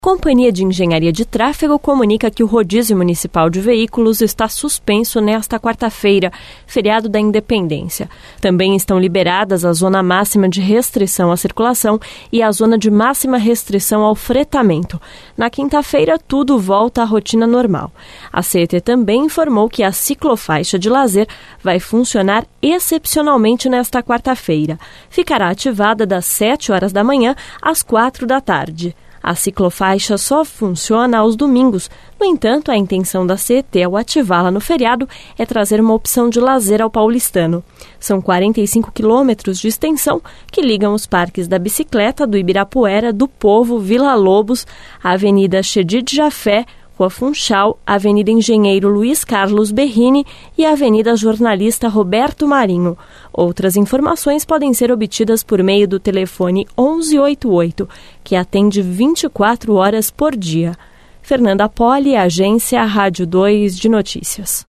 Companhia de Engenharia de Tráfego comunica que o rodízio municipal de veículos está suspenso nesta quarta-feira, feriado da Independência. Também estão liberadas a zona máxima de restrição à circulação e a zona de máxima restrição ao fretamento. Na quinta-feira, tudo volta à rotina normal. A CET também informou que a ciclofaixa de lazer vai funcionar excepcionalmente nesta quarta-feira. Ficará ativada das 7 horas da manhã às 4 da tarde. A ciclofaixa só funciona aos domingos. No entanto, a intenção da CET ao ativá-la no feriado é trazer uma opção de lazer ao paulistano. São 45 quilômetros de extensão que ligam os parques da bicicleta, do Ibirapuera, do Povo, Vila Lobos, a Avenida Chedid Jafé, Rua Funchal, Avenida Engenheiro Luiz Carlos Berrini e a Avenida Jornalista Roberto Marinho. Outras informações podem ser obtidas por meio do telefone 1188, que atende 24 horas por dia. Fernanda Poli, Agência Rádio 2 de Notícias.